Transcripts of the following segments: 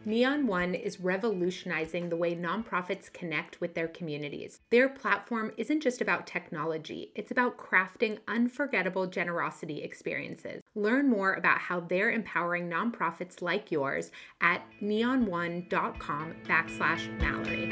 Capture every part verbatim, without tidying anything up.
Neon One is revolutionizing the way nonprofits connect with their communities. Their platform isn't just about technology, it's about crafting unforgettable generosity experiences. Learn more about how they're empowering nonprofits like yours at neonone.com backslash Mallory.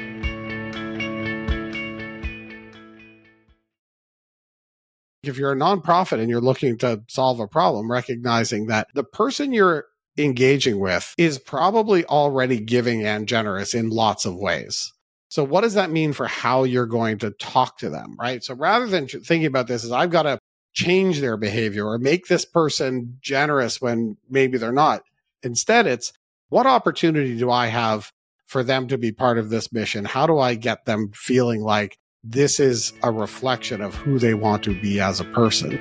If you're a nonprofit and you're looking to solve a problem, recognizing that the person you're engaging with is probably already giving and generous in lots of ways. So what does that mean for how you're going to talk to them, right? So rather than thinking about this as I've got to change their behavior or make this person generous when maybe they're not, instead it's what opportunity do I have for them to be part of this mission? How do I get them feeling like this is a reflection of who they want to be as a person?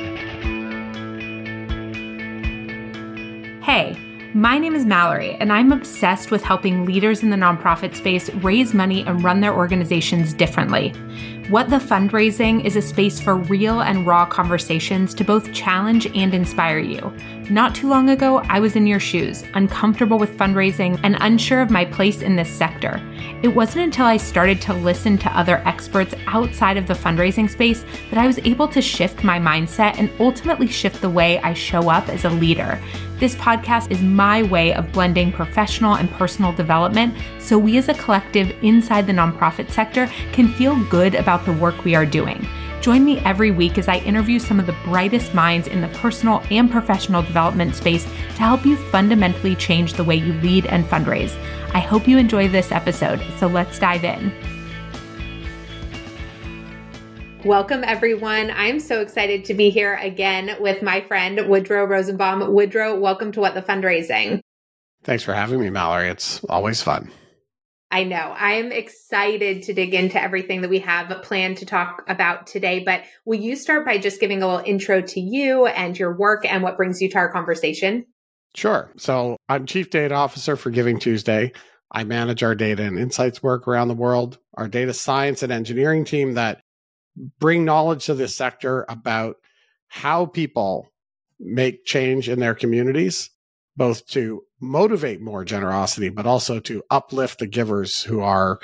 Hey, my name is Mallory, and I'm obsessed with helping leaders in the nonprofit space raise money and run their organizations differently. What the Fundraising is a space for real and raw conversations to both challenge and inspire you. Not too long ago, I was in your shoes, uncomfortable with fundraising and unsure of my place in this sector. It wasn't until I started to listen to other experts outside of the fundraising space that I was able to shift my mindset and ultimately shift the way I show up as a leader. This podcast is my way of blending professional and personal development so we as a collective inside the nonprofit sector can feel good about the work we are doing. Join me every week as I interview some of the brightest minds in the personal and professional development space to help you fundamentally change the way you lead and fundraise. I hope you enjoy this episode, so let's dive in. Welcome, everyone. I'm so excited to be here again with my friend, Woodrow Rosenbaum. Woodrow, welcome to What the Fundraising. Thanks for having me, Mallory. It's always fun. I know. I'm excited to dig into everything that we have planned to talk about today, but will you start by just giving a little intro to you and your work and what brings you to our conversation? Sure. So I'm Chief Data Officer for Giving Tuesday. I manage our data and insights work around the world, our data science and engineering team that bring knowledge to this sector about how people make change in their communities, both to motivate more generosity, but also to uplift the givers who are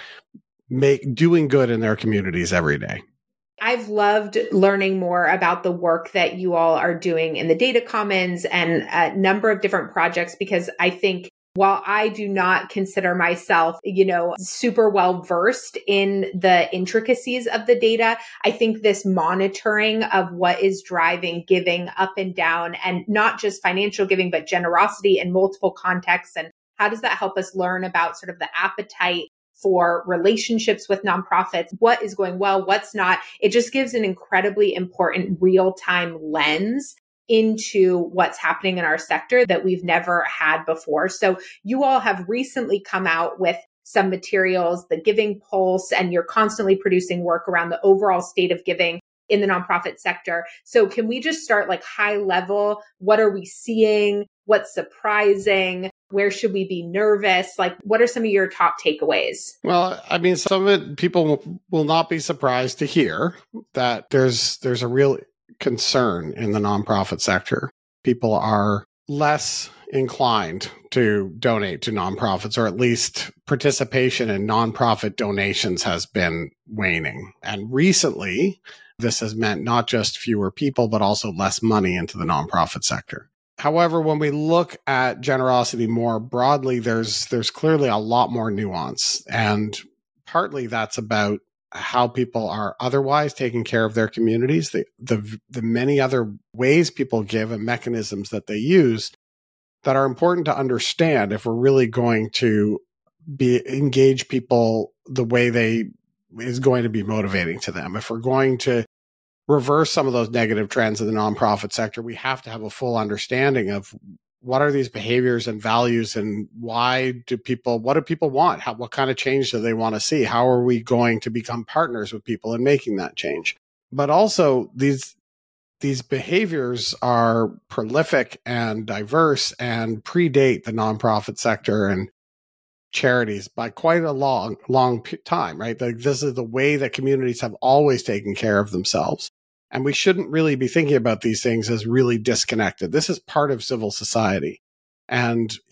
make doing good in their communities every day. I've loved learning more about the work that you all are doing in the Data Commons and a number of different projects, because I think while I do not consider myself, you know, super well versed in the intricacies of the data, I think this monitoring of what is driving giving up and down, and not just financial giving, but generosity in multiple contexts. And how does that help us learn about sort of the appetite for relationships with nonprofits, what is going well, what's not? It just gives an incredibly important real-time lens into what's happening in our sector that we've never had before. So you all have recently come out with some materials, the Giving Pulse, and you're constantly producing work around the overall state of giving in the nonprofit sector. So can we just start like high level? What are we seeing? What's surprising? Where should we be nervous? Like, what are some of your top takeaways? Well, I mean, some of it people will, will not be surprised to hear that there's there's a real concern in the nonprofit sector. People are less inclined to donate to nonprofits, or at least participation in nonprofit donations has been waning. And recently, this has meant not just fewer people, but also less money into the nonprofit sector. However, when we look at generosity more broadly, there's there's clearly a lot more nuance. And partly that's about how people are otherwise taking care of their communities, the, the the many other ways people give and mechanisms that they use that are important to understand if we're really going to be engage people the way they is going to be motivating to them. If we're going to reverse some of those negative trends in the nonprofit sector, we have to have a full understanding of what are these behaviors and values, and why do people, what do people want? How, what kind of change do they want to see? How are we going to become partners with people in making that change? But also these, these behaviors are prolific and diverse and predate the nonprofit sector and charities by quite a long, long time, right? Like, this is the way that communities have always taken care of themselves. And we shouldn't really be thinking about these things as really disconnected. This is part of civil society. And if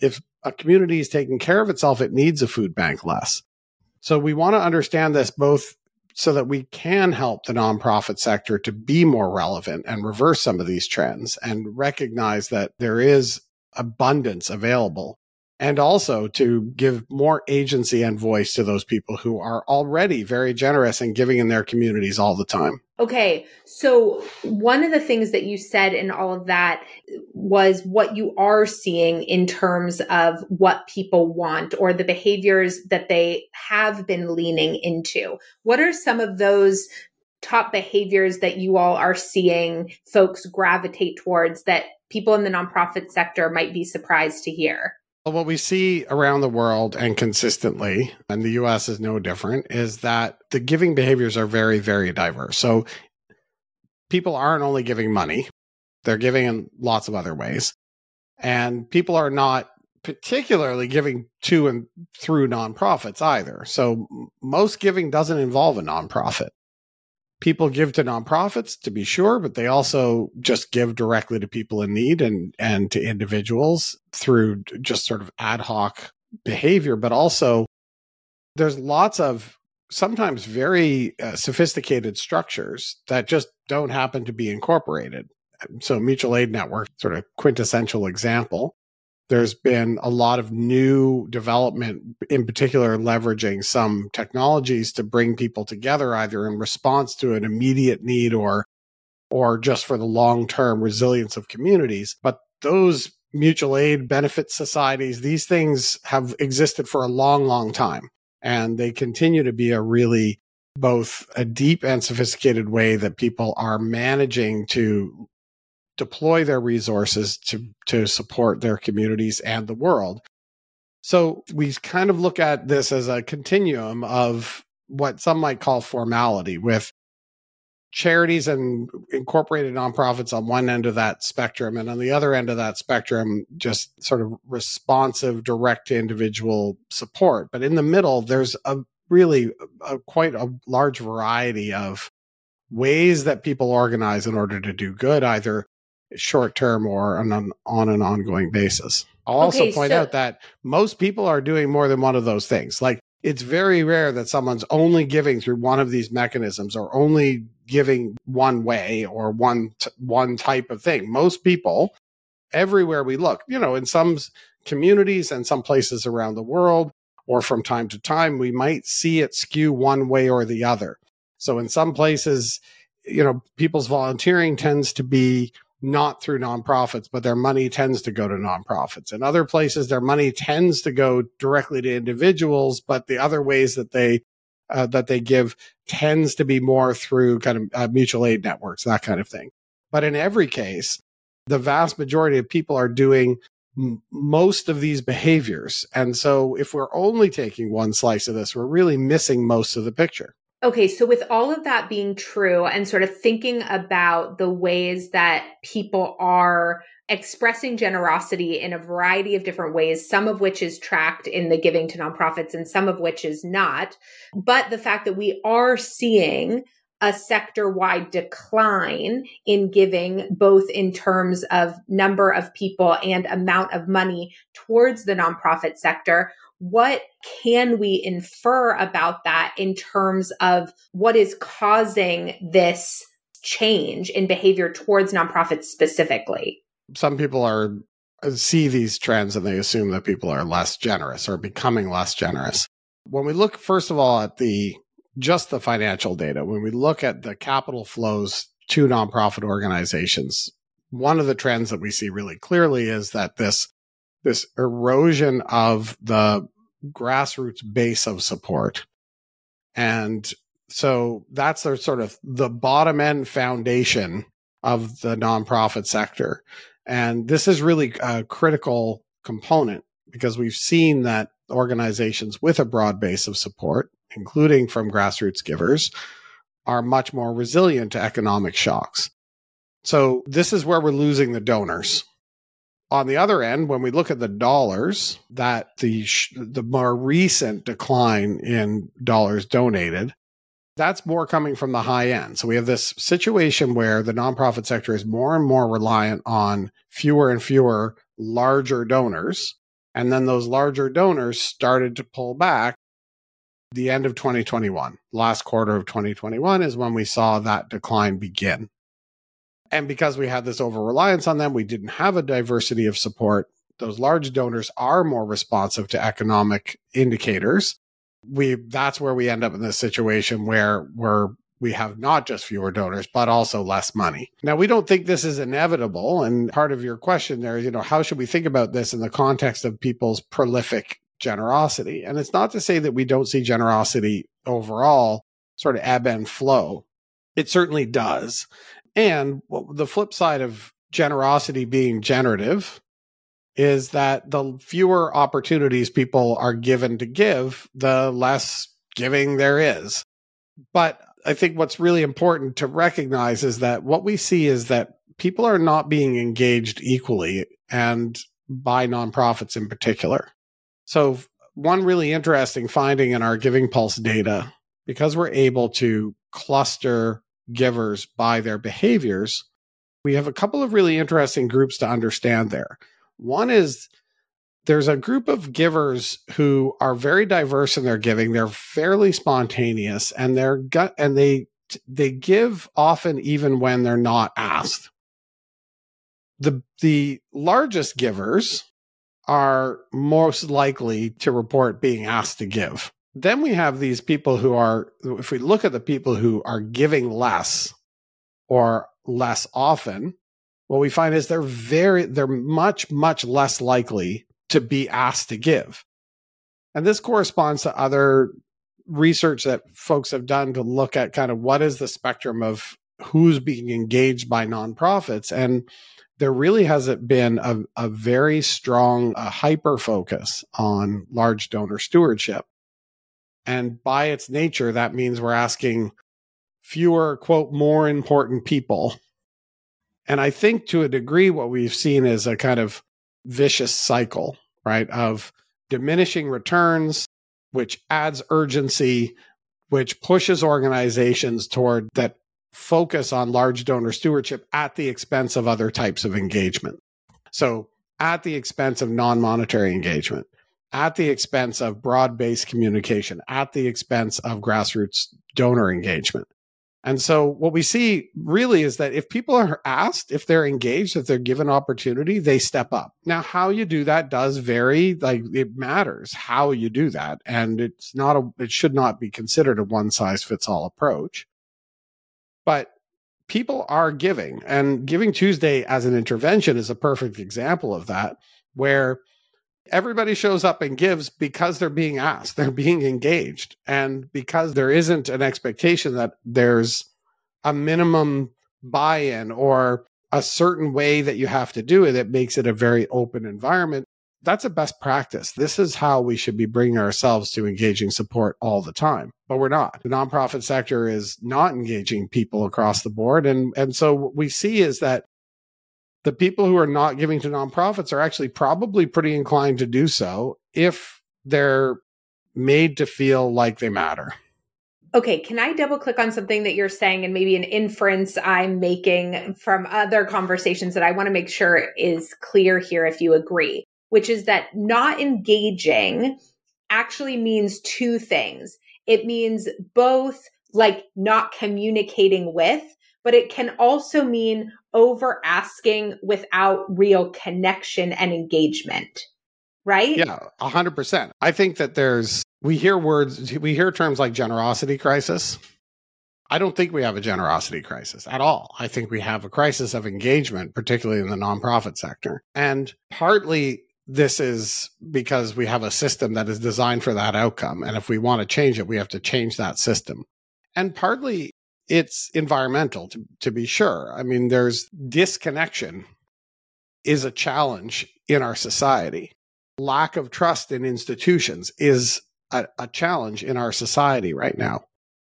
a community is taking care of itself, it needs a food bank less. So we want to understand this both so that we can help the nonprofit sector to be more relevant and reverse some of these trends and recognize that there is abundance available, and also to give more agency and voice to those people who are already very generous and giving in their communities all the time. Okay. So one of the things that you said in all of that was what you are seeing in terms of what people want or the behaviors that they have been leaning into. What are some of those top behaviors that you all are seeing folks gravitate towards that people in the nonprofit sector might be surprised to hear? Well, what we see around the world and consistently, and the U S is no different, is that the giving behaviors are very, very diverse. So people aren't only giving money, they're giving in lots of other ways. And people are not particularly giving to and through nonprofits either. So most giving doesn't involve a nonprofit. People give to nonprofits, to be sure, but they also just give directly to people in need and, and to individuals through just sort of ad hoc behavior. But also, there's lots of sometimes very uh, sophisticated structures that just don't happen to be incorporated. So mutual aid network, sort of quintessential example. There's been a lot of new development, in particular leveraging some technologies to bring people together, either in response to an immediate need or, or just for the long-term resilience of communities. But those mutual aid benefit societies, these things have existed for a long, long time. And they continue to be a really both a deep and sophisticated way that people are managing to deploy their resources to, to support their communities and the world. So we kind of look at this as a continuum of what some might call formality, with charities and incorporated nonprofits on one end of that spectrum, and on the other end of that spectrum, just sort of responsive, direct to individual support. But in the middle, there's a really a, quite a large variety of ways that people organize in order to do good, either short term or on an, on an ongoing basis. I'll also Okay, point so- out that most people are doing more than one of those things. Like, it's very rare that someone's only giving through one of these mechanisms or only giving one way or one t- one type of thing. Most people, everywhere we look, you know, in some communities and some places around the world, or from time to time, we might see it skew one way or the other. So in some places, you know, people's volunteering tends to be not through nonprofits, but their money tends to go to nonprofits. In other places, their money tends to go directly to individuals, but the other ways that they uh, that they give tends to be more through kind of uh, mutual aid networks, that kind of thing. But in every case, the vast majority of people are doing m- most of these behaviors. And so if we're only taking one slice of this, we're really missing most of the picture. Okay, so with all of that being true and sort of thinking about the ways that people are expressing generosity in a variety of different ways, some of which is tracked in the giving to nonprofits and some of which is not, but the fact that we are seeing a sector-wide decline in giving, both in terms of number of people and amount of money towards the nonprofit sector, what can we infer about that in terms of what is causing this change in behavior towards nonprofits specifically? Some people are see these trends and they assume that people are less generous or becoming less generous. When we look, first of all, at the just the financial data, when we look at the capital flows to nonprofit organizations, one of the trends that we see really clearly is that this this erosion of the grassroots base of support. And so that's the sort of the bottom end foundation of the nonprofit sector. And this is really a critical component because we've seen that organizations with a broad base of support, including from grassroots givers, are much more resilient to economic shocks. So this is where we're losing the donors. On the other end, when we look at the dollars, that the sh- the more recent decline in dollars donated, that's more coming from the high end. So we have this situation where the nonprofit sector is more and more reliant on fewer and fewer larger donors And then those larger donors started to pull back the end of twenty twenty-one. Last quarter of twenty twenty-one is when we saw that decline begin. And because we had this over-reliance on them, we didn't have a diversity of support. Those large donors are more responsive to economic indicators. We that's where we end up in this situation where we're we have not just fewer donors, but also less money. Now, we don't think this is inevitable. And part of your question there is, you know, how should we think about this in the context of people's prolific generosity? And it's not to say that we don't see generosity overall sort of ebb and flow. It certainly does. And the flip side of generosity being generative is that the fewer opportunities people are given to give, the less giving there is. But I think what's really important to recognize is that what we see is that people are not being engaged equally, and by nonprofits in particular. So one really interesting finding in our Giving Pulse data, because we're able to cluster givers by their behaviors, we have a couple of really interesting groups to understand there. One is there's a group of givers who are very diverse in their giving. They're fairly spontaneous, and they're gut and they they give often even when they're not asked. The the largest givers are most likely to report being asked to give. Then we have these people who are, if we look at the people who are giving less or less often, what we find is they're very, they're much, much less likely to be asked to give. And this corresponds to other research that folks have done to look at kind of what is the spectrum of who's being engaged by nonprofits. And there really hasn't been a, a very strong a hyper focus on large donor stewardship. And by its nature, that means we're asking fewer, quote, more important people. And I think to a degree, what we've seen is a kind of vicious cycle, right, of diminishing returns, which adds urgency, which pushes organizations toward that focus on large donor stewardship at the expense of other types of engagement. So at the expense of non-monetary engagement, at the expense of broad-based communication, at the expense of grassroots donor engagement. And so what we see really is that if people are asked, if they're engaged, if they're given opportunity, they step up. Now, how you do that does vary. Like, it matters how you do that. And it's not a, it should not be considered a one-size-fits-all approach. But people are giving, and Giving Tuesday as an intervention is a perfect example of that, where everybody shows up and gives because they're being asked, they're being engaged, and because there isn't an expectation that there's a minimum buy-in or a certain way that you have to do it that makes it a very open environment. That's a best practice. This is how we should be bringing ourselves to engaging support all the time, but we're not. The nonprofit sector is not engaging people across the board. And, and so what we see is that the people who are not giving to nonprofits are actually probably pretty inclined to do so if they're made to feel like they matter. Okay, can I double click on something that you're saying and maybe an inference I'm making from other conversations that I want to make sure is clear here if you agree, which is that not engaging actually means two things. It means both like not communicating with, but it can also mean over asking without real connection and engagement, right? Yeah, one hundred percent. I think that there's, we hear words, we hear terms like generosity crisis. I don't think we have a generosity crisis at all. I think we have a crisis of engagement, particularly in the nonprofit sector. And partly this is because we have a system that is designed for that outcome. And if we want to change it, we have to change that system. And partly it's environmental, to, to be sure. I mean, there's disconnection is a challenge in our society. Lack of trust in institutions is a, a challenge in our society right now.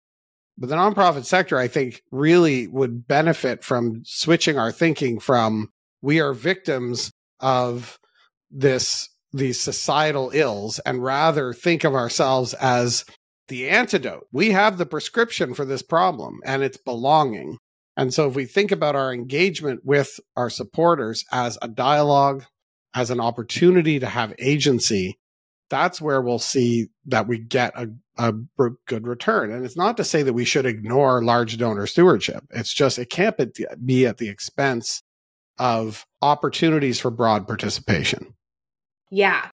But the nonprofit sector, I think, really would benefit from switching our thinking from we are victims of this these societal ills and rather think of ourselves as the antidote. We have the prescription for this problem, and it's belonging. And so if we think about our engagement with our supporters as a dialogue, as an opportunity to have agency, that's where we'll see that we get a, a good return. And it's not to say that we should ignore large donor stewardship. It's just, it can't be at the expense of opportunities for broad participation. Yeah.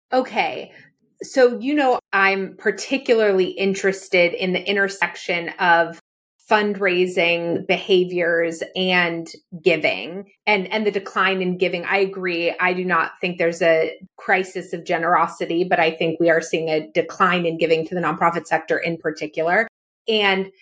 Okay. So, you know, I'm particularly interested in the intersection of fundraising behaviors and giving and, and the decline in giving. I agree. I do not think there's a crisis of generosity, but I think we are seeing a decline in giving to the nonprofit sector in particular. And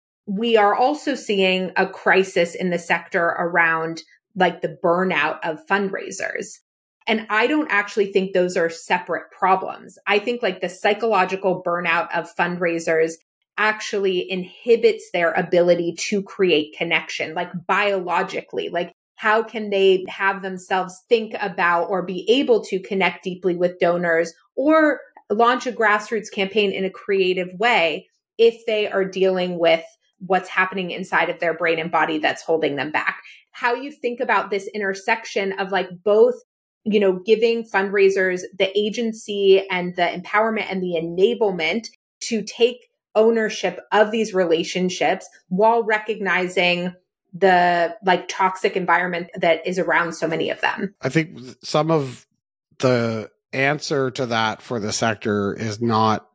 we are also seeing a crisis in the sector around like the burnout of fundraisers. And I don't actually think those are separate problems. I think like the psychological burnout of fundraisers actually inhibits their ability to create connection, like biologically. Like, how can they have themselves think about or be able to connect deeply with donors or launch a grassroots campaign in a creative way if they are dealing with what's happening inside of their brain and body that's holding them back? How you think about this intersection of like both, you know, giving fundraisers the agency and the empowerment and the enablement to take ownership of these relationships while recognizing the like toxic environment that is around so many of them. I think some of the answer to that for the sector is not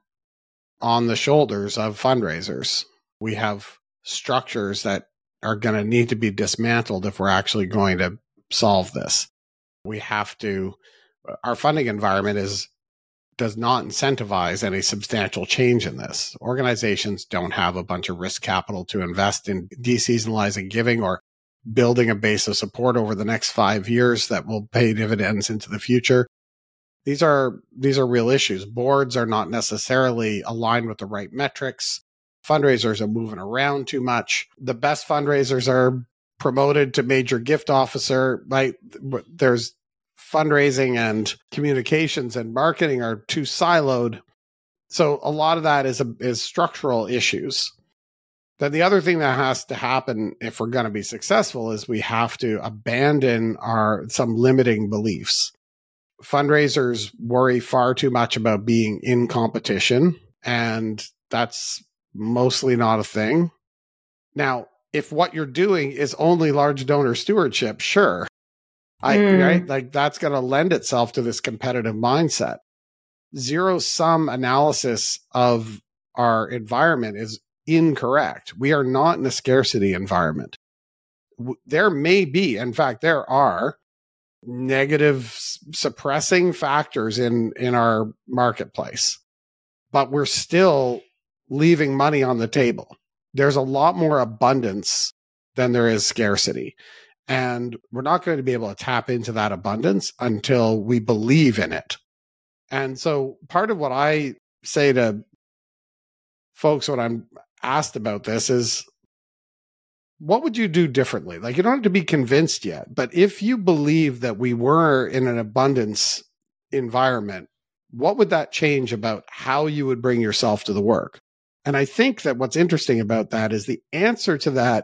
on the shoulders of fundraisers. We have structures that are going to need to be dismantled if we're actually going to solve this. We have to, our funding environment is does not incentivize any substantial change in this. Organizations don't have a bunch of risk capital to invest in deseasonalizing giving or building a base of support over the next five years that will pay dividends into the future. These are these are real issues. Boards are not necessarily aligned with the right metrics. Fundraisers are moving around too much. The best fundraisers are promoted to major gift officer, right? There's fundraising and communications and marketing are too siloed. So a lot of that is a, is structural issues. Then the other thing that has to happen if we're going to be successful is we have to abandon our some limiting beliefs. Fundraisers worry far too much about being in competition, and that's mostly not a thing. Now, if what you're doing is only large donor stewardship, sure. I, mm. right? Like that's going to lend itself to this competitive mindset. Zero sum analysis of our environment is incorrect. We are not in a scarcity environment. There may be, in fact, there are negative suppressing factors in, in our marketplace, but we're still leaving money on the table. There's a lot more abundance than there is scarcity. And we're not going to be able to tap into that abundance until we believe in it. And so part of what I say to folks when I'm asked about this is, what would you do differently? Like, you don't have to be convinced yet, but if you believe that we were in an abundance environment, what would that change about how you would bring yourself to the work? And I think that what's interesting about that is the answer to that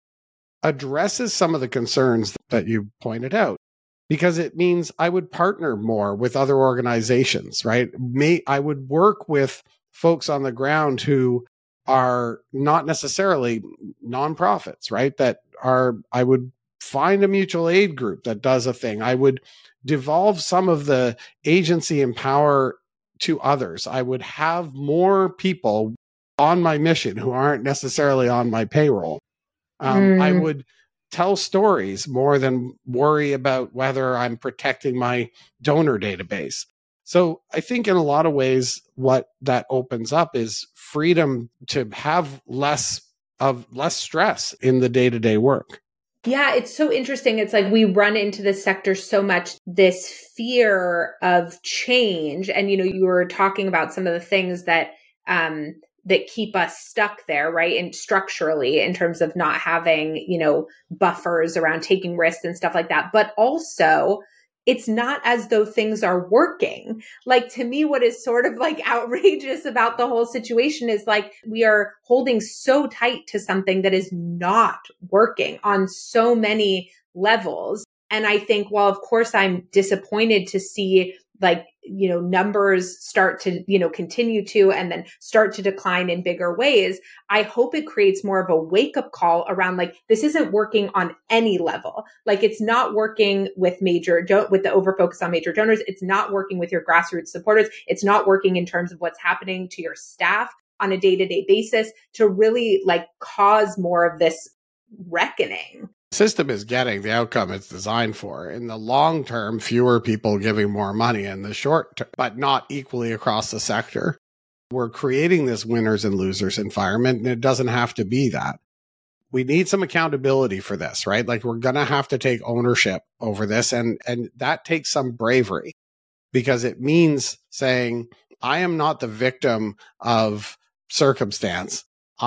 addresses some of the concerns that you pointed out, because it means I would partner more with other organizations, right? May, I would work with folks on the ground who are not necessarily nonprofits, right? That are, I would find a mutual aid group that does a thing. I would devolve some of the agency and power to others. I would have more people on my mission who aren't necessarily on my payroll. Um, mm. I would tell stories more than worry about whether I'm protecting my donor database. So I think in a lot of ways, what that opens up is freedom to have less of less stress in the day-to-day work. Yeah, it's so interesting. It's like we run into this sector so much, this fear of change. And, you know, you were talking about some of the things that, um, that keep us stuck there, right? And structurally in terms of not having, you know, buffers around taking risks and stuff like that. But also it's not as though things are working. Like, to me, what is sort of like outrageous about the whole situation is like, we are holding so tight to something that is not working on so many levels. And I think, well, of course, I'm disappointed to see like, you know, numbers start to, you know, continue to, and then start to decline in bigger ways. I hope it creates more of a wake up call around like, this isn't working on any level. Like it's not working with major, do- with the overfocus on major donors. It's not working with your grassroots supporters. It's not working in terms of what's happening to your staff on a day-to-day basis to really like cause more of this reckoning. System is getting the outcome it's designed for. In the long term, fewer people giving more money. In the short term, but not equally across the sector. We're creating this winners and losers environment, and it doesn't have to be that. We need some accountability for this, right? Like we're going to have to take ownership over this, and and that takes some bravery because it means saying, I am not the victim of circumstance.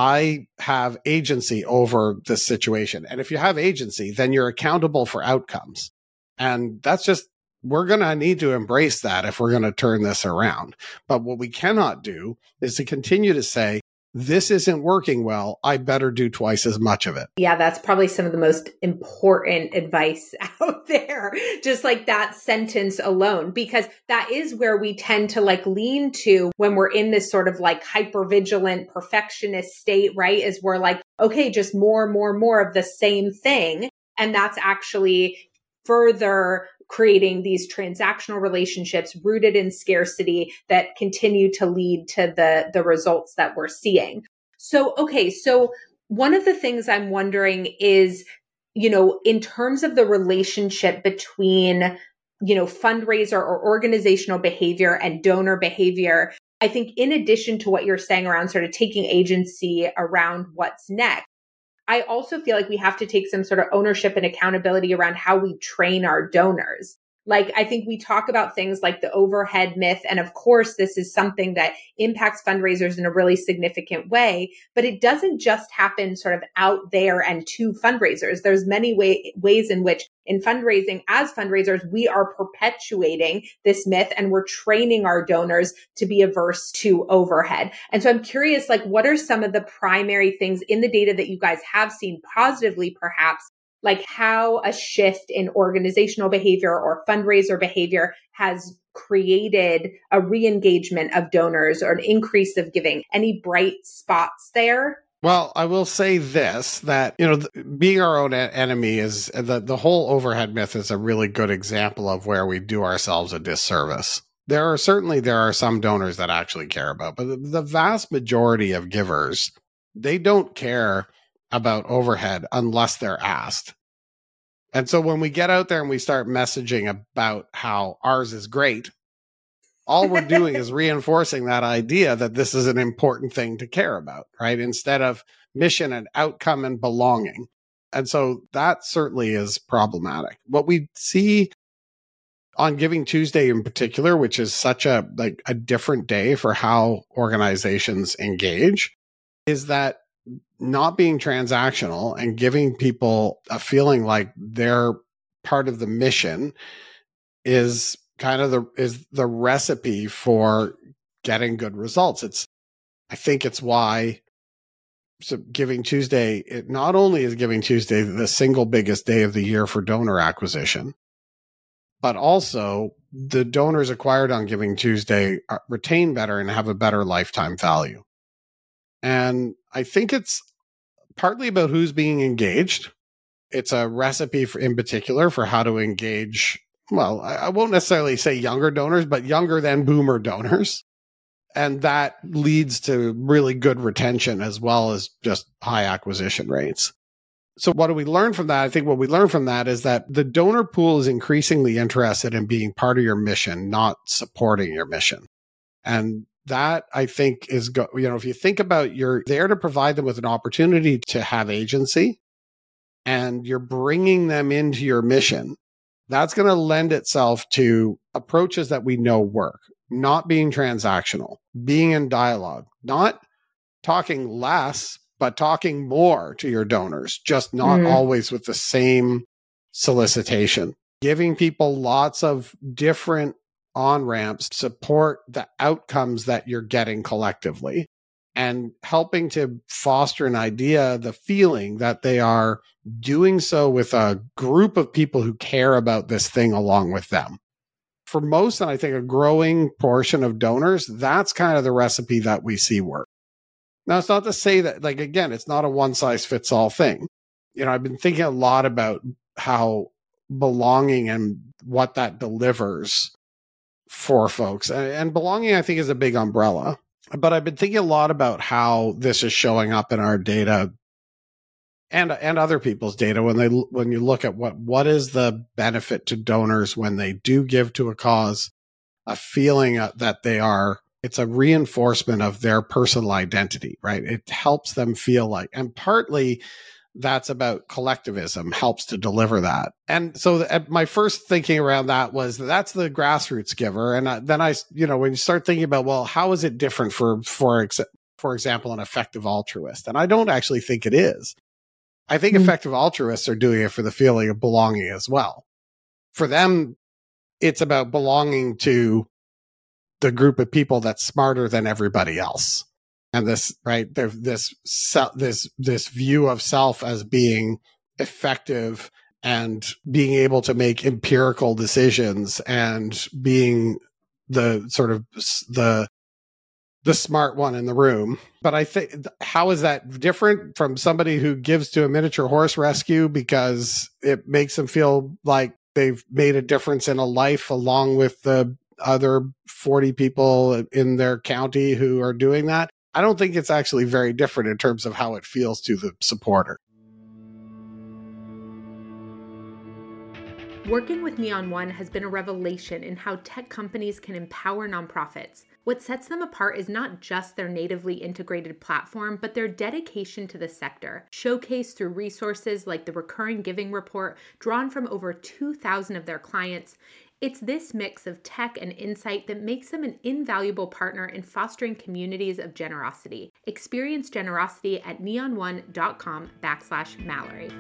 I have agency over this situation. And if you have agency, then you're accountable for outcomes. And that's just, we're going to need to embrace that if we're going to turn this around. But what we cannot do is to continue to say, this isn't working well, I better do twice as much of it. Yeah, that's probably some of the most important advice out there. Just like that sentence alone, because that is where we tend to like lean to when we're in this sort of like hypervigilant perfectionist state, right? Is we're like, okay, just more, more, more of the same thing. And that's actually further creating these transactional relationships rooted in scarcity that continue to lead to the, the results that we're seeing. So, okay, so one of the things I'm wondering is, you know, in terms of the relationship between, you know, fundraiser or organizational behavior and donor behavior, I think in addition to what you're saying around sort of taking agency around what's next, I also feel like we have to take some sort of ownership and accountability around how we train our donors. Like, I think we talk about things like the overhead myth. And of course, this is something that impacts fundraisers in a really significant way, but it doesn't just happen sort of out there and to fundraisers. There's many way, ways in which in fundraising, as fundraisers, we are perpetuating this myth and we're training our donors to be averse to overhead. And so I'm curious, like, what are some of the primary things in the data that you guys have seen positively, perhaps, like how a shift in organizational behavior or fundraiser behavior has created a re-engagement of donors or an increase of giving? Any bright spots there? Well, I will say this, that, you know, th- being our own e- enemy is the, the whole overhead myth is a really good example of where we do ourselves a disservice. There are certainly, there are some donors that actually care about, but the, the vast majority of givers, they don't care about overhead unless they're asked. And so when we get out there and we start messaging about how ours is great, all we're doing is reinforcing that idea that this is an important thing to care about, right? Instead of mission and outcome and belonging. And so that certainly is problematic. What we see on Giving Tuesday in particular, which is such a like a different day for how organizations engage, is that not being transactional and giving people a feeling like they're part of the mission is kind of the is the recipe for getting good results. It's I think it's why so Giving Tuesday, it not only is Giving Tuesday the single biggest day of the year for donor acquisition, but also the donors acquired on Giving Tuesday are, retain better and have a better lifetime value. And I think it's partly about who's being engaged. It's a recipe for, in particular, for how to engage, well, I, I won't necessarily say younger donors, but younger than boomer donors. And that leads to really good retention as well as just high acquisition rates. So what do we learn from that? I think what we learn from that is that the donor pool is increasingly interested in being part of your mission, not supporting your mission. And that, I think, is, go, you know, if you think about, you're there to provide them with an opportunity to have agency and you're bringing them into your mission, that's going to lend itself to approaches that we know work, not being transactional, being in dialogue, not talking less, but talking more to your donors, just not mm. always with the same solicitation, giving people lots of different on-ramps to support the outcomes that you're getting collectively. and helping to foster an idea, the feeling that they are doing so with a group of people who care about this thing along with them. For most, and I think a growing portion of donors, that's kind of the recipe that we see work. Now, it's not to say that, like, again, it's not a one size fits all thing. You know, I've been thinking a lot about how belonging and what that delivers for folks. And, and belonging, I think, is a big umbrella. But I've been thinking a lot about how this is showing up in our data and and other people's data when they when you look at what what is the benefit to donors when they do give to a cause, a feeling that they are, it's a reinforcement of their personal identity, right? It helps them feel like, and partly that's about collectivism, helps to deliver that. And so the, my first thinking around that was that that's the grassroots giver. And uh, then I, you know, when you start thinking about, well, how is it different for, for, ex- for example, an effective altruist? And I don't actually think it is. I think mm-hmm. effective altruists are doing it for the feeling of belonging as well. For them, it's about belonging to the group of people that's smarter than everybody else. And this, right, there's this, this, this view of self as being effective and being able to make empirical decisions and being the sort of the, the smart one in the room. But I think, how is that different from somebody who gives to a miniature horse rescue because it makes them feel like they've made a difference in a life along with the other forty people in their county who are doing that? I don't think it's actually very different in terms of how it feels to the supporter. Working with Neon One has been a revelation in how tech companies can empower nonprofits. What sets them apart is not just their natively integrated platform, but their dedication to the sector, showcased through resources like the Recurring Giving Report, drawn from over two thousand of their clients. It's this mix of tech and insight that makes them an invaluable partner in fostering communities of generosity. Experience generosity at neonone.com backslash Mallory.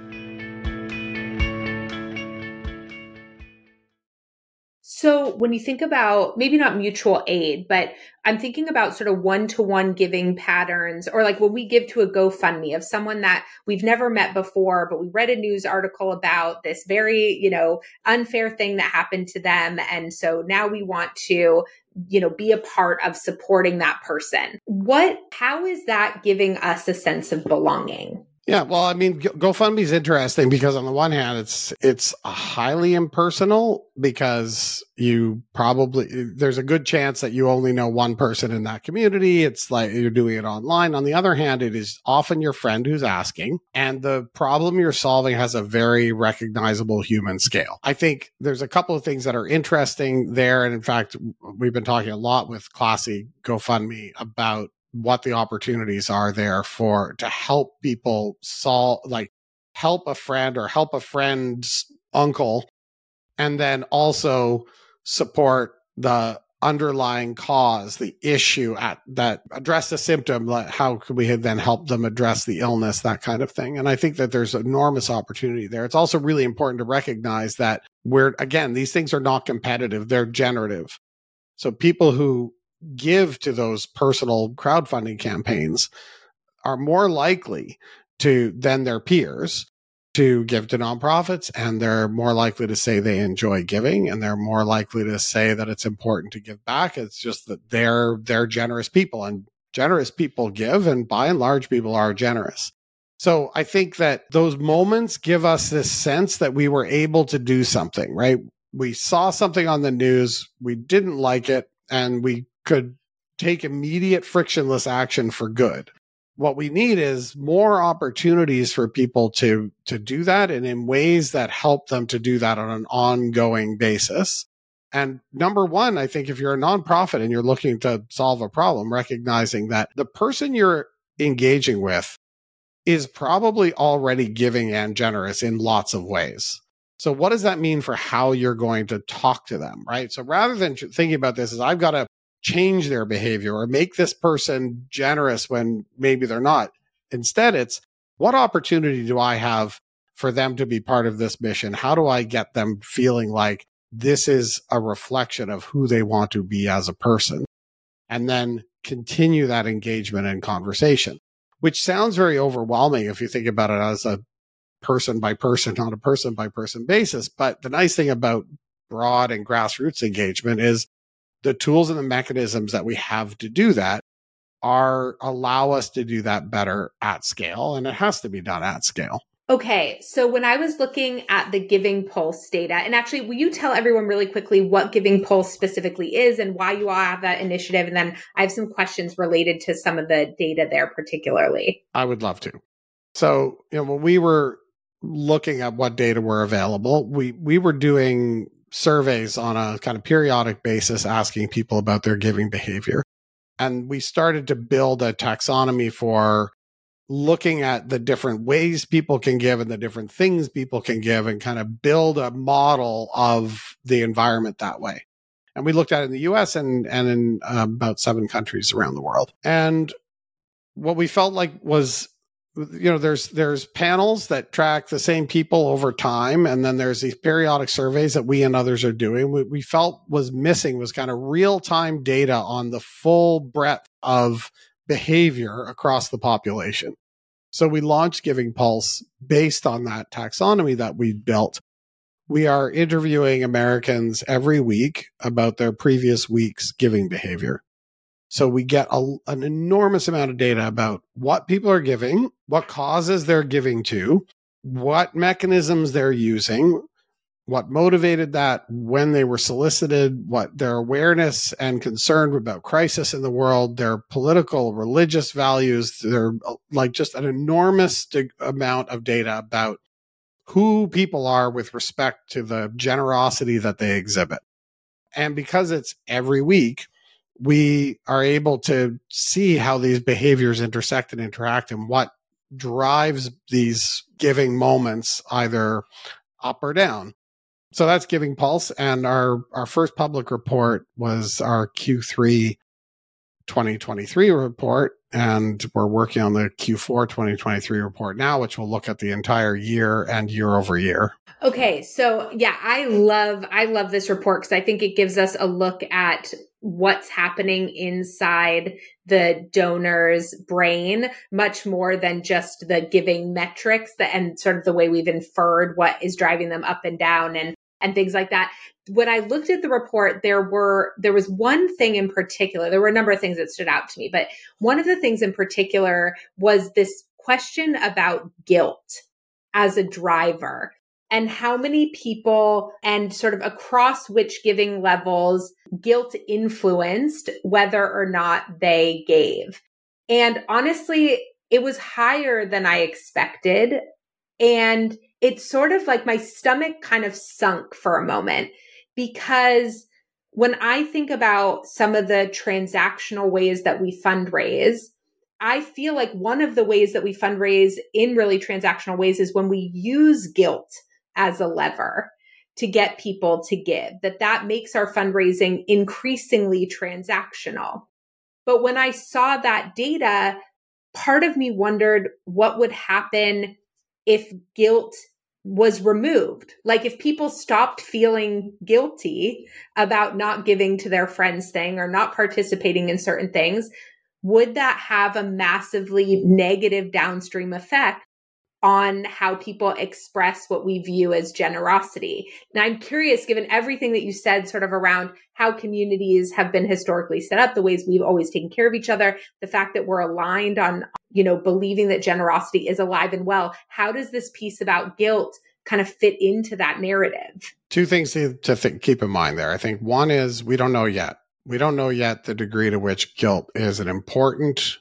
So when you think about maybe not mutual aid, but I'm thinking about sort of one-to-one giving patterns, or like when we give to a GoFundMe of someone that we've never met before, but we read a news article about this very, you know, unfair thing that happened to them. And so now we want to, you know, be a part of supporting that person. What, how is that giving us a sense of belonging? Yeah, well, I mean, GoFundMe is interesting because on the one hand, it's it's highly impersonal because you probably, there's a good chance that you only know one person in that community. It's like you're doing it online. On the other hand, it is often your friend who's asking, and the problem you're solving has a very recognizable human scale. I think there's a couple of things that are interesting there. And in fact, we've been talking a lot with Classy GoFundMe about what the opportunities are there for to help people solve, like help a friend or help a friend's uncle, and then also support the underlying cause, the issue at that, address the symptom, like how could we then help them address the illness, that kind of thing. And I think that there's enormous opportunity there. It's also really important to recognize that we're, again, these things are not competitive, they're generative. So people who give to those personal crowdfunding campaigns are more likely to than their peers to give to nonprofits, and they're more likely to say they enjoy giving, and they're more likely to say that it's important to give back. It's just that they're they're generous people, and generous people give, and by and large people are generous. So I think that those moments give us this sense that we were able to do something, right? We saw something on the news, we didn't like it, and we could take immediate frictionless action for good. What we need is more opportunities for people to, to do that, and in ways that help them to do that on an ongoing basis. And number one, I think if you're a nonprofit and you're looking to solve a problem, recognizing that the person you're engaging with is probably already giving and generous in lots of ways. So what does that mean for how you're going to talk to them, right? So rather than thinking about this as I've got to change their behavior or make this person generous when maybe they're not. Instead, it's what opportunity do I have for them to be part of this mission? How do I get them feeling like this is a reflection of who they want to be as a person? and then continue that engagement and conversation, which sounds very overwhelming if you think about it as a person by person on a person by person basis. But the nice thing about broad and grassroots engagement is the tools and the mechanisms that we have to do that are allow us to do that better at scale. And it has to be done at scale. Okay. So when I was looking at the Giving Pulse data, and actually, will you tell everyone really quickly what Giving Pulse specifically is and why you all have that initiative? And then I have some questions related to some of the data there particularly. I would love to. So, you know, when we were looking at what data were available, we, we were doing surveys on a kind of periodic basis, asking people about their giving behavior. And we started to build a taxonomy for looking at the different ways people can give and the different things people can give and kind of build a model of the environment that way. And we looked at it in the U S and, and in um, about seven countries around the world. And what we felt like was, you know, there's there's panels that track the same people over time. And then there's these periodic surveys that we and others are doing. What we felt was missing was kind of real-time data on the full breadth of behavior across the population. So we launched Giving Pulse based on that taxonomy that we built. We are interviewing Americans every week about their previous week's giving behavior. So we get a, an enormous amount of data about what people are giving, what causes they're giving to, what mechanisms they're using, what motivated that when they were solicited, what their awareness and concern about crisis in the world, their political, religious values, their like just an enormous amount of data about who people are with respect to the generosity that they exhibit. And because it's every week, we are able to see how these behaviors intersect and interact and what drives these giving moments either up or down. So that's Giving Pulse. And our, our first public report was our Q three twenty twenty-three report. And we're working on the Q four twenty twenty-three report now, which will look at the entire year and year over year. Okay. So yeah, I love, I love this report because I think it gives us a look at what's happening inside the donor's brain, much more than just the giving metrics that, and sort of the way we've inferred what is driving them up and down and, and things like that. When I looked at the report, there were, there was one thing in particular, there were a number of things that stood out to me, but one of the things in particular was this question about guilt as a driver. And how many people and sort of across which giving levels guilt influenced whether or not they gave. And honestly, it was higher than I expected. And it's sort of like my stomach kind of sunk for a moment because when I think about some of the transactional ways that we fundraise, I feel like one of the ways that we fundraise in really transactional ways is when we use guilt as a lever to get people to give, that that makes our fundraising increasingly transactional. But when I saw that data, part of me wondered what would happen if guilt was removed. Like if people stopped feeling guilty about not giving to their friend's thing or not participating in certain things, would that have a massively negative downstream effect on how people express what we view as generosity? Now, I'm curious, given everything that you said sort of around how communities have been historically set up, the ways we've always taken care of each other, the fact that we're aligned on, you know, believing that generosity is alive and well, how does this piece about guilt kind of fit into that narrative? Two things to, to think, keep in mind there. I think one is we don't know yet. We don't know yet the degree to which guilt is an important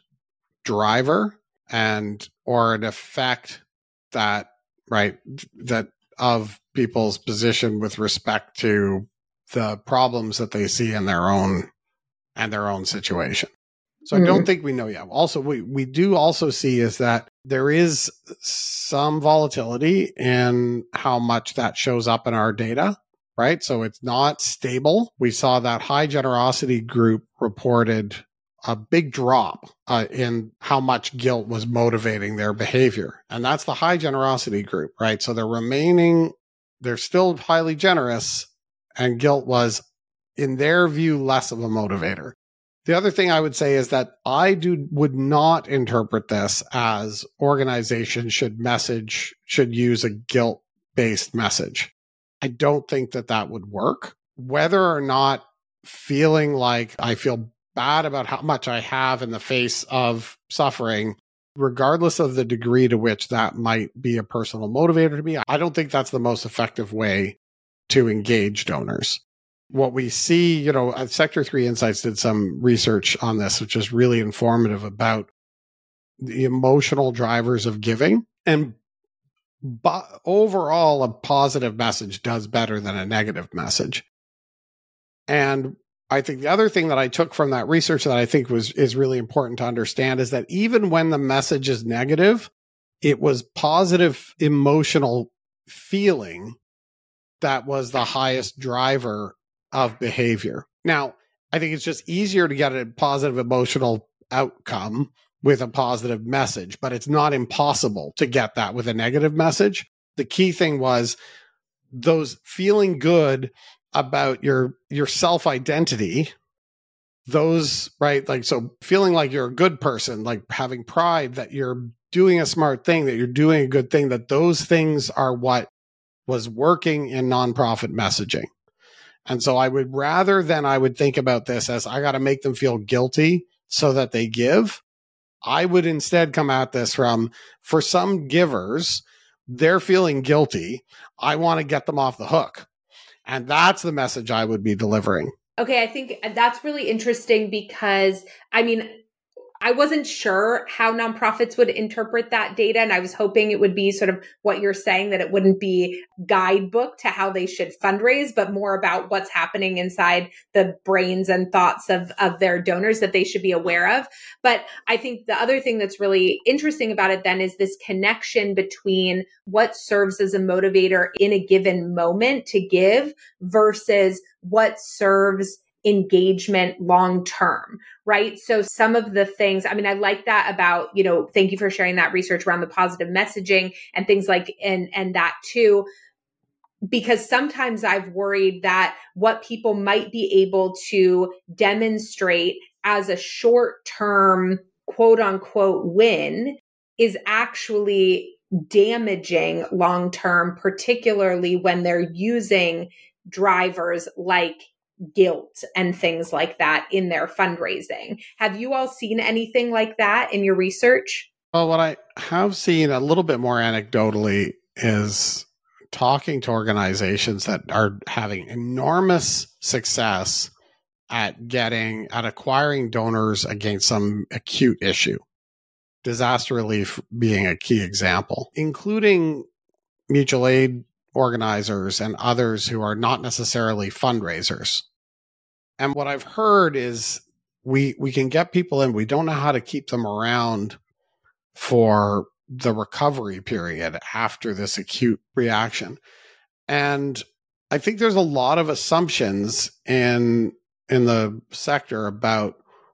driver and or an effect that, right, that of people's position with respect to the problems that they see in their own and their own situation. So mm-hmm. I don't think we know yet. Also, we, we do also see is that there is some volatility in how much that shows up in our data, right? So it's not stable. We saw that high generosity group reported a big drop uh, in how much guilt was motivating their behavior. And that's the high generosity group, right? So they're remaining, they're still highly generous, and guilt was, in their view, less of a motivator. The other thing I would say is that I do would not interpret this as organizations should message, should use a guilt-based message. I don't think that that would work. Whether or not feeling like I feel bad about how much I have in the face of suffering, regardless of the degree to which that might be a personal motivator to me, I don't think that's the most effective way to engage donors. What we see, you know, Sector three Insights did some research on this, which is really informative about the emotional drivers of giving. And but overall, a positive message does better than a negative message. And I think the other thing that I took from that research that I think was is really important to understand is that even when the message is negative, it was positive emotional feeling that was the highest driver of behavior. Now, I think it's just easier to get a positive emotional outcome with a positive message, but it's not impossible to get that with a negative message. The key thing was those feeling good about your your self-identity, those, right? Like, so feeling like you're a good person, like having pride that you're doing a smart thing, that you're doing a good thing, that those things are what was working in nonprofit messaging. And so I would rather than I would think about this as I got to make them feel guilty so that they give, I would instead come at this from, for some givers, they're feeling guilty. I want to get them off the hook. And that's the message I would be delivering. Okay, I think that's really interesting because, I mean, I wasn't sure how nonprofits would interpret that data. And I was hoping it would be sort of what you're saying, that it wouldn't be guidebook to how they should fundraise, but more about what's happening inside the brains and thoughts of, of their donors that they should be aware of. But I think the other thing that's really interesting about it then is this connection between what serves as a motivator in a given moment to give versus what serves engagement long term, right? So some of the things, I mean, I like that about, you know, thank you for sharing that research around the positive messaging and things like, and, and that too, because sometimes I've worried that what people might be able to demonstrate as a short term, quote unquote, win is actually damaging long term, particularly when they're using drivers like guilt and things like that in their fundraising. Have you all seen anything like that in your research? Well, what I have seen a little bit more anecdotally is talking to organizations that are having enormous success at getting, at acquiring donors against some acute issue. Disaster relief being a key example, including mutual aid organizers and others who are not necessarily fundraisers. And what I've heard is we we can get people in, we don't know how to keep them around for the recovery period after this acute reaction. And I think there's a lot of assumptions in in the sector about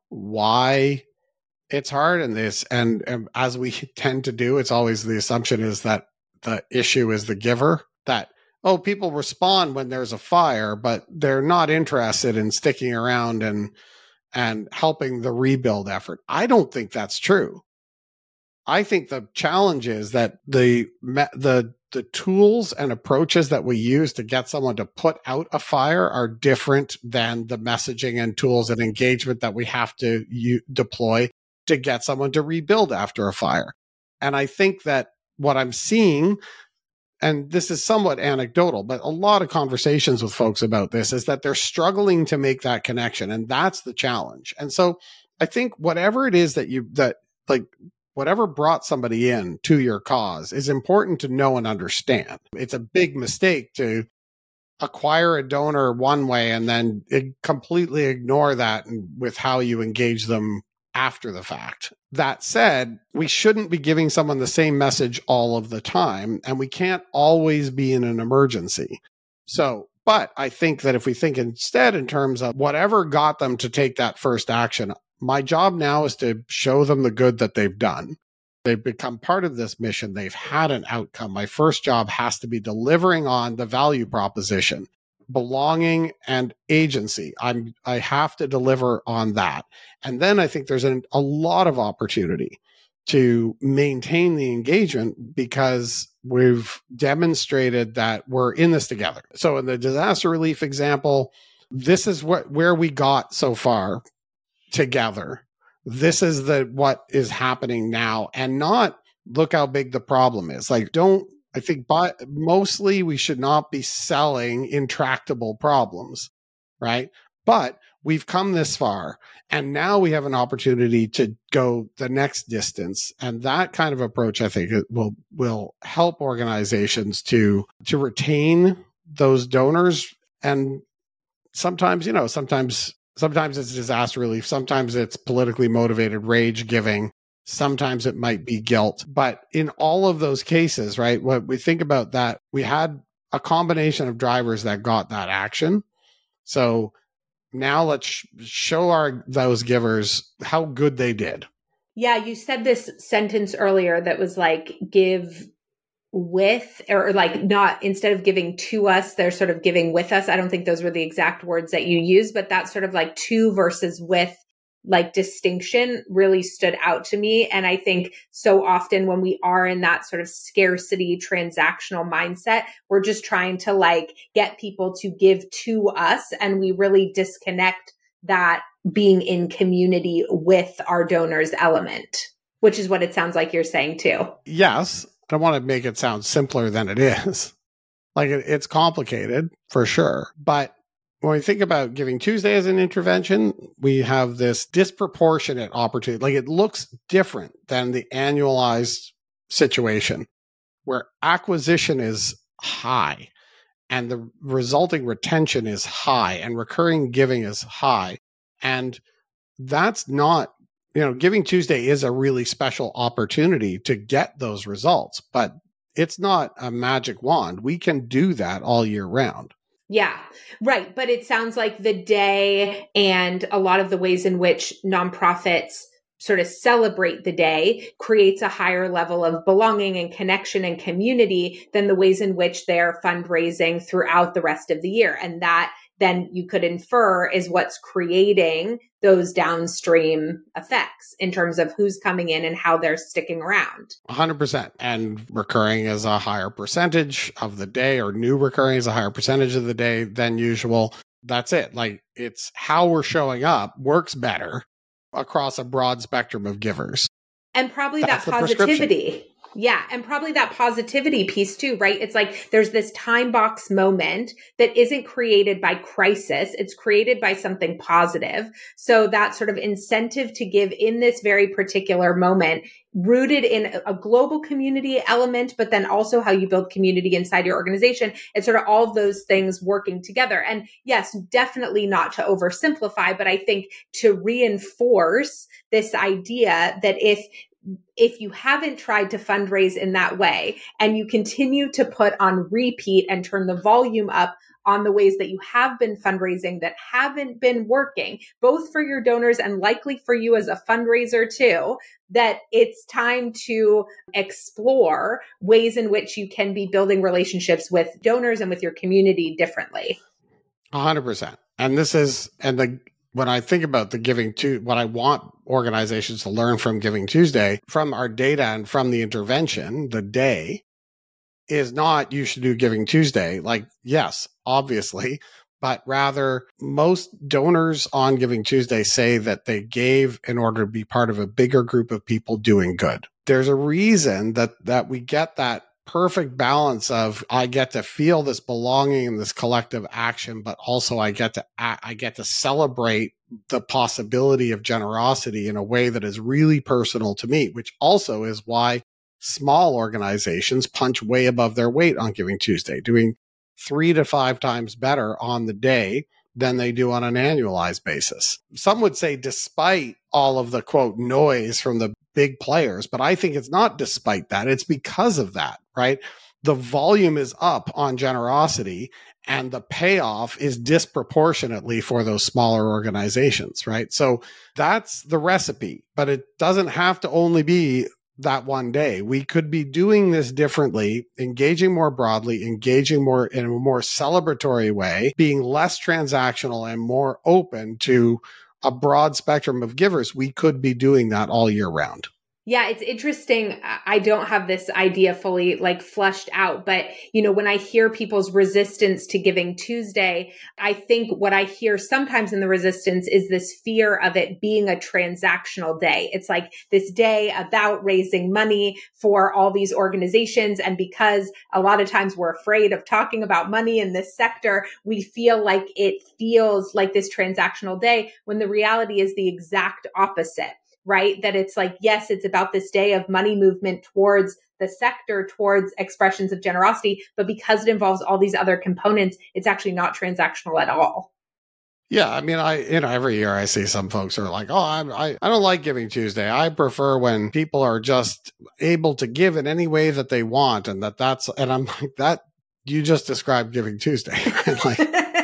why it's hard in this. And, and as we tend to do, it's always the assumption is that the issue is the giver, that oh, people respond when there's a fire, but they're not interested in sticking around and and helping the rebuild effort. I don't think that's true. I think the challenge is that the the the tools and approaches that we use to get someone to put out a fire are different than the messaging and tools and engagement that we have to u- deploy to get someone to rebuild after a fire. And I think that what I'm seeing, and this is somewhat anecdotal, but a lot of conversations with folks about this is that they're struggling to make that connection. And that's the challenge. And so I think whatever it is that you, that like, whatever brought somebody in to your cause is important to know and understand. It's a big mistake to acquire a donor one way and then completely ignore that with how you engage them after the fact. That said, we shouldn't be giving someone the same message all of the time, and we can't always be in an emergency. So, but I think that if we think instead in terms of whatever got them to take that first action, my job now is to show them the good that they've done. They've become part of this mission. They've had an outcome. My first job has to be delivering on the value proposition. belonging and agency. I'm I have to deliver on that. And then I think there's an, a lot of opportunity to maintain the engagement because we've demonstrated that we're in this together. So in the disaster relief example, this is what where we got so far together. This is the what is happening now, and not look how big the problem is. Like, don't I think but mostly we should not be selling intractable problems, right? But we've come this far, and now we have an opportunity to go the next distance. And that kind of approach, I think, will will help organizations to to retain those donors. And sometimes, you know, sometimes sometimes it's disaster relief, sometimes it's politically motivated rage giving. Sometimes it might be guilt. But in all of those cases, right, what we think about that, we had a combination of drivers that got that action. So now let's sh- show our those givers how good they did. Yeah, you said this sentence earlier that was like, give with, or like not, instead of giving to us, they're sort of giving with us. I don't think those were the exact words that you used, but that sort of like to versus with like distinction really stood out to me. And I think so often when we are in that sort of scarcity transactional mindset, we're just trying to like get people to give to us. And we really disconnect that being in community with our donors element, which is what it sounds like you're saying too. Yes. I don't want to make it sound simpler than it is. Like it, it's complicated for sure. But when we think about Giving Tuesday as an intervention, we have this disproportionate opportunity. Like it looks different than the annualized situation where acquisition is high and the resulting retention is high and recurring giving is high. And that's not, you know, Giving Tuesday is a really special opportunity to get those results, but it's not a magic wand. We can do that all year round. Yeah, right. But it sounds like the day and a lot of the ways in which nonprofits sort of celebrate the day creates a higher level of belonging and connection and community than the ways in which they're fundraising throughout the rest of the year. And that then you could infer is what's creating those downstream effects in terms of who's coming in and how they're sticking around. one hundred percent. And recurring is a higher percentage of the day, or new recurring is a higher percentage of the day than usual. That's it. Like it's how we're showing up works better across a broad spectrum of givers. And probably That's that positivity. Yeah. And probably that positivity piece too, right? It's like there's this time box moment that isn't created by crisis. It's created by something positive. So that sort of incentive to give in this very particular moment, rooted in a global community element, but then also how you build community inside your organization. It's sort of all of those things working together. And yes, definitely not to oversimplify, but I think to reinforce this idea that if if you haven't tried to fundraise in that way and you continue to put on repeat and turn the volume up on the ways that you have been fundraising that haven't been working, both for your donors and likely for you as a fundraiser too, that it's time to explore ways in which you can be building relationships with donors and with your community differently. one hundred percent. And this is, and the, when I think about the Giving to what I want organizations to learn from Giving Tuesday, from our data and from the intervention, the day is not you should do Giving Tuesday. Like, yes, obviously, but rather most donors on Giving Tuesday say that they gave in order to be part of a bigger group of people doing good. There's a reason that, that we get that perfect balance of I get to feel this belonging and this collective action, but also I get to I get to celebrate the possibility of generosity in a way that is really personal to me, which also is why small organizations punch way above their weight on Giving Tuesday, doing three to five times better on the day than they do on an annualized basis. Some would say despite all of the quote noise from the big players, but I think it's not despite that. It's because of that, right? The volume is up on generosity and the payoff is disproportionately for those smaller organizations, right? So that's the recipe, but it doesn't have to only be that one day. We could be doing this differently, engaging more broadly, engaging more in a more celebratory way, being less transactional and more open to a broad spectrum of givers. We could be doing that all year round. Yeah, it's interesting. I don't have this idea fully like fleshed out, but you know, when I hear people's resistance to Giving Tuesday, I think what I hear sometimes in the resistance is this fear of it being a transactional day. It's like this day about raising money for all these organizations. And because a lot of times we're afraid of talking about money in this sector, we feel like it feels like this transactional day when the reality is the exact opposite. Right? That it's like, yes, it's about this day of money movement towards the sector, towards expressions of generosity, but because it involves all these other components, it's actually not transactional at all. Yeah, I mean, I you know every year I see some folks are like, oh, I'm, I I don't like Giving Tuesday. I prefer when people are just able to give in any way that they want, and that that's and I'm like that. You just described Giving Tuesday, like.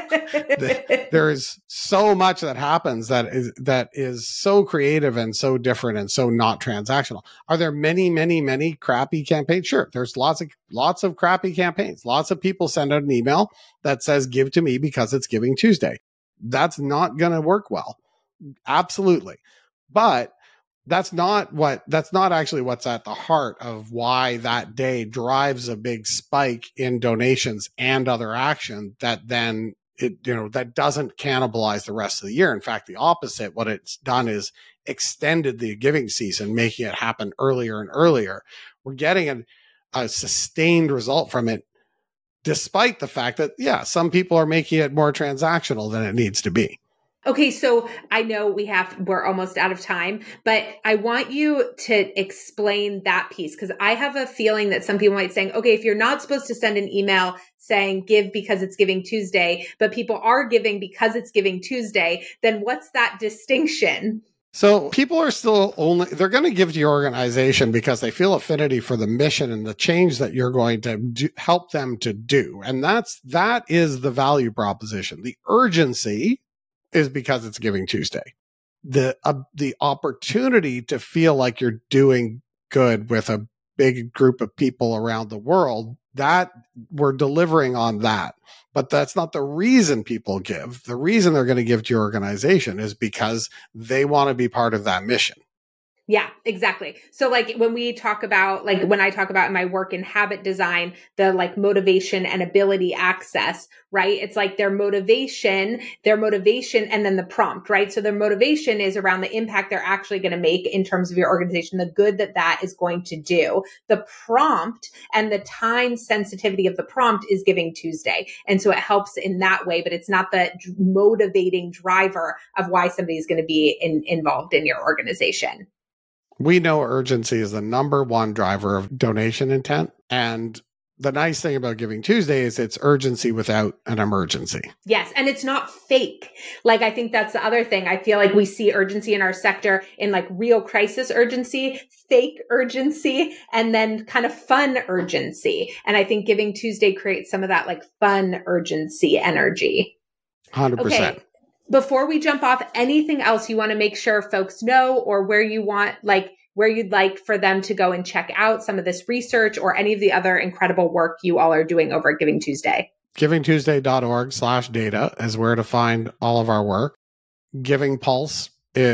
the, there is so much that happens that is that is so creative and so different and so not transactional. Are there many, many, many crappy campaigns? Sure, there's lots of lots of crappy campaigns. Lots of people send out an email that says "Give to me" because it's Giving Tuesday. That's not going to work well. Absolutely, but that's not what that's not actually what's at the heart of why that day drives a big spike in donations and other action that then. It, you know, that doesn't cannibalize the rest of the year. In fact, the opposite, what it's done is extended the giving season, making it happen earlier and earlier. We're getting a, a sustained result from it, despite the fact that, yeah, some people are making it more transactional than it needs to be. Okay, so I know we have, we're almost out of time, but I want you to explain that piece because I have a feeling that some people might say, okay, if you're not supposed to send an email saying give because it's Giving Tuesday, but people are giving because it's Giving Tuesday, then what's that distinction? So people are still only, they're going to give to your organization because they feel affinity for the mission and the change that you're going to do, help them to do. And that's, that is the value proposition. The urgency is because it's Giving Tuesday. The uh, the opportunity to feel like you're doing good with a big group of people around the world, that we're delivering on that. But that's not the reason people give. The reason they're going to give to your organization is because they want to be part of that mission. Yeah, exactly. So like when we talk about, like when I talk about in my work in habit design, the like motivation and ability access, right? It's like their motivation, their motivation, and then the prompt, right? So their motivation is around the impact they're actually going to make in terms of your organization, the good that that is going to do. The prompt and the time sensitivity of the prompt is Giving Tuesday. And so it helps in that way, but it's not the motivating driver of why somebody is going to be in, involved in your organization. We know urgency is the number one driver of donation intent. And the nice thing about Giving Tuesday is it's urgency without an emergency. Yes. And it's not fake. Like, I think that's the other thing. I feel like we see urgency in our sector in like real crisis urgency, fake urgency, and then kind of fun urgency. And I think Giving Tuesday creates some of that like fun urgency energy. one hundred percent. Okay. Before we jump off, anything else you want to make sure folks know, or where you want, like where you'd like for them to go and check out some of this research or any of the other incredible work you all are doing over at Giving Tuesday? giving tuesday dot org slash data is where to find all of our work. Giving Pulse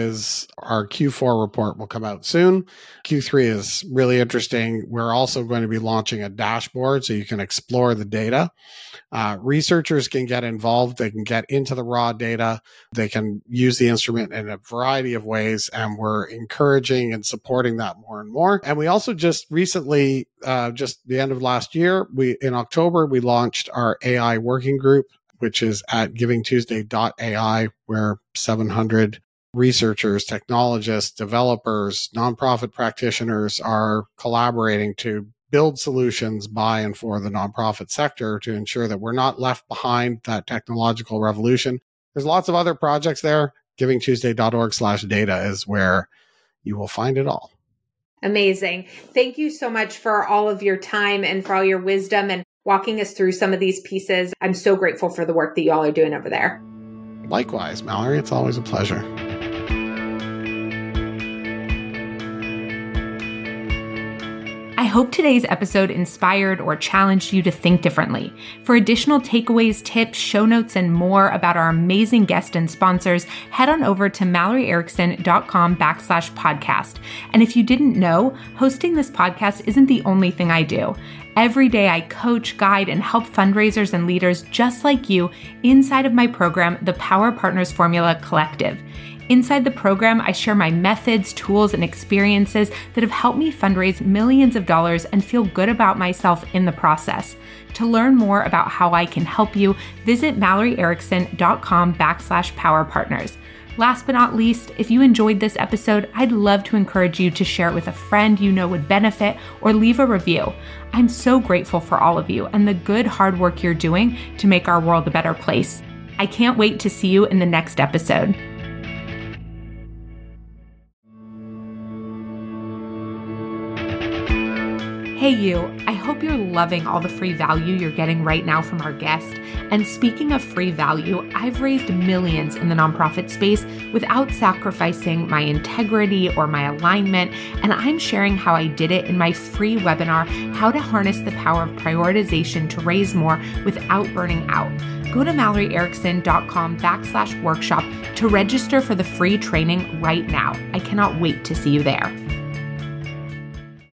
is our Q four report will come out soon. Q three is really interesting. We're also going to be launching a dashboard so you can explore the data. Uh, researchers can get involved. They can get into the raw data. They can use the instrument in a variety of ways, and we're encouraging and supporting that more and more. And we also just recently, uh, just the end of last year, we in October, we launched our A I working group, which is at giving tuesday dot A I, where seven hundred researchers, technologists, developers, nonprofit practitioners are collaborating to build solutions by and for the nonprofit sector to ensure that we're not left behind that technological revolution. There's lots of other projects there. giving tuesday dot org slash data is where you will find it all. Amazing. Thank you so much for all of your time and for all your wisdom and walking us through some of these pieces. I'm so grateful for the work that you all are doing over there. Likewise, Mallory, it's always a pleasure. hope today's episode inspired or challenged you to think differently. For additional takeaways, tips, show notes, and more about our amazing guests and sponsors, head on over to malloryerickson.com backslash podcast. And if you didn't know, hosting this podcast isn't the only thing I do. Every day I coach, guide, and help fundraisers and leaders just like you inside of my program, the Power Partners Formula Collective. Inside the program, I share my methods, tools, and experiences that have helped me fundraise millions of dollars and feel good about myself in the process. To learn more about how I can help you, visit malloryerickson.com backslash power partners. Last but not least, if you enjoyed this episode, I'd love to encourage you to share it with a friend you know would benefit or leave a review. I'm so grateful for all of you and the good hard work you're doing to make our world a better place. I can't wait to see you in the next episode. Hey you, I hope you're loving all the free value you're getting right now from our guest. And speaking of free value, I've raised millions in the nonprofit space without sacrificing my integrity or my alignment, and I'm sharing how I did it in my free webinar, How to Harness the Power of Prioritization to Raise More Without Burning Out. Go to malloryerickson.com backslash workshop to register for the free training right now. I cannot wait to see you there.